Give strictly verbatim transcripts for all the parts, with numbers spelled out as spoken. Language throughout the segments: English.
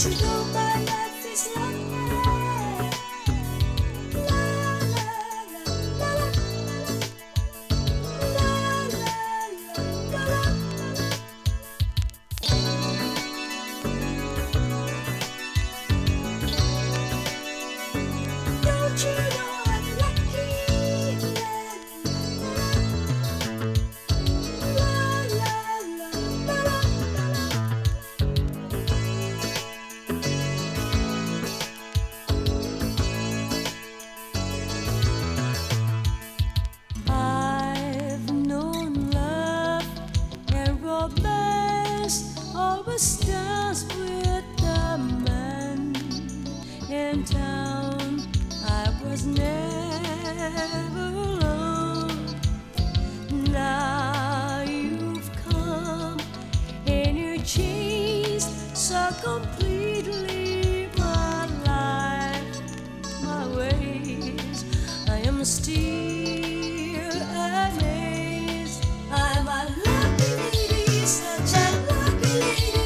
Stars with the man in town. I was never alone. Now you've come and you changed so completely my life, my ways. I am still amazed. I'm a lucky lady, such a lucky lady.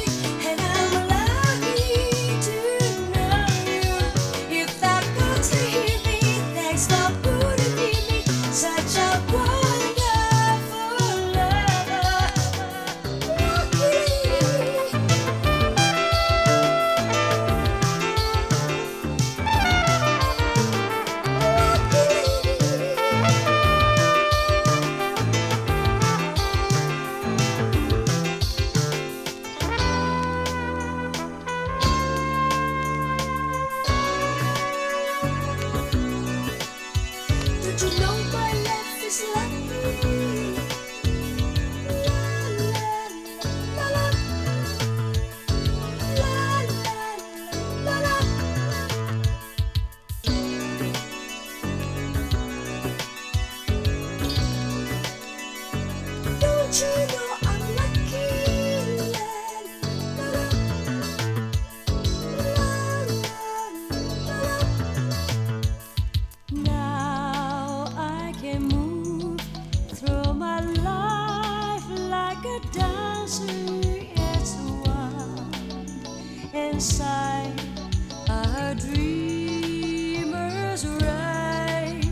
Inside a dreamer's right,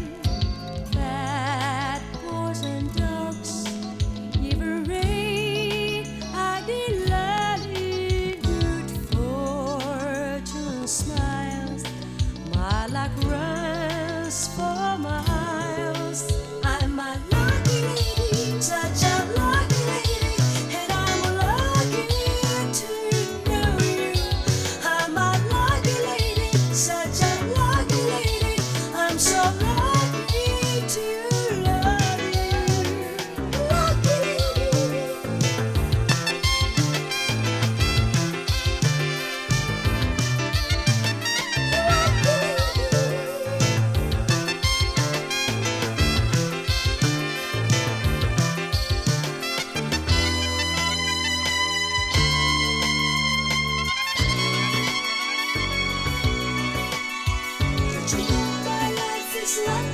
fat boys and dogs, even rain, I delighted. Good fortune smiles, my luck runs for miles. I'm a lucky lady, such a lucky lady, and I'm lucky to know you. I'm a lucky lady, such a lucky lady. I'm so lucky to love you. Lucky lady. Don't you know my life is like